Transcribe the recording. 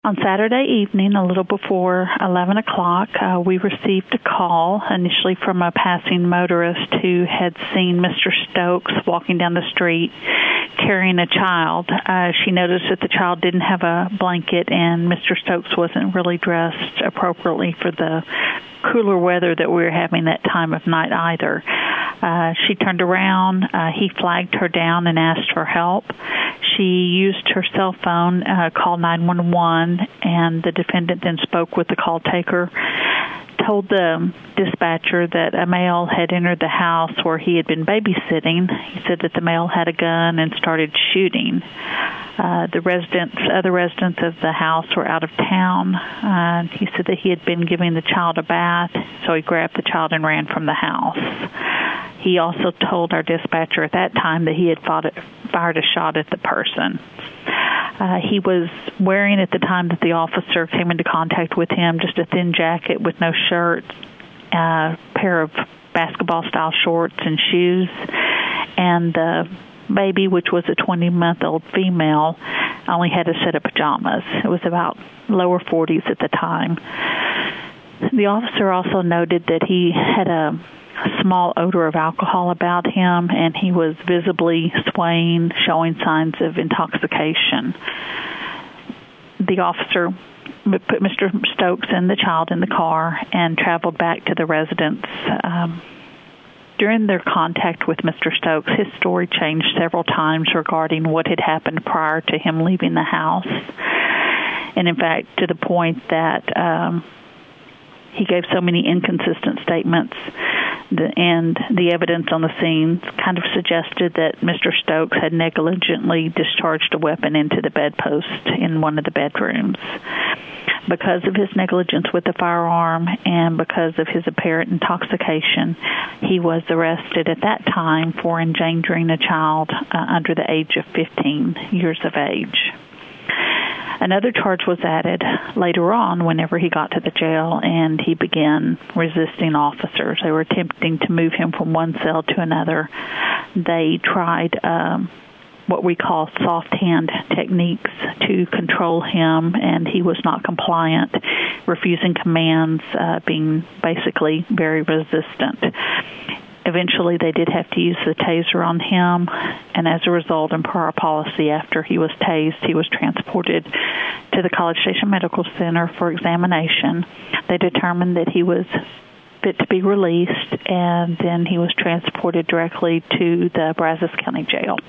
On Saturday evening, a little before 11 o'clock, we received a call initially from a passing motorist who had seen Mr. Stokes walking down the street carrying a child. She noticed that the child didn't have a blanket and Mr. Stokes wasn't really dressed appropriately for the cooler weather that we were having that time of night either. She turned around. He flagged her down and asked for help. She used her cell phone, called 911, and the defendant then spoke with the call taker, told the dispatcher that a male had entered the house where he had been babysitting. He said that the male had a gun and started shooting. Other residents of the house were out of town. He said that he had been giving the child a bath, so he grabbed the child and ran from the house. He also told our dispatcher at that time that he had fired a shot at the person. He was wearing, at the time that the officer came into contact with him, just a thin jacket with no shirt, a pair of basketball-style shorts and shoes, and the baby, which was a 20-month-old female, only had a set of pajamas. It was about lower 40s at the time. The officer also noted that he had a small odor of alcohol about him, and he was visibly swaying, showing signs of intoxication. The officer put Mr. Stokes and the child in the car and traveled back to the residence. During their contact with Mr. Stokes, his story changed several times regarding what had happened prior to him leaving the house. And in fact, to the point that he gave so many inconsistent statements, and the evidence on the scene kind of suggested that Mr. Stokes had negligently discharged a weapon into the bedpost in one of the bedrooms. Because of his negligence with the firearm and because of his apparent intoxication, he was arrested at that time for endangering a child under the age of 15 years of age. Another charge was added later on whenever he got to the jail, and he began resisting officers. They were attempting to move him from one cell to another. They tried what we call soft hand techniques to control him, and he was not compliant, refusing commands, being basically very resistant. Eventually, they did have to use the taser on him, and as a result, and per our policy, after he was tased, he was transported to the College Station Medical Center for examination. They determined that he was fit to be released, and then he was transported directly to the Brazos County Jail.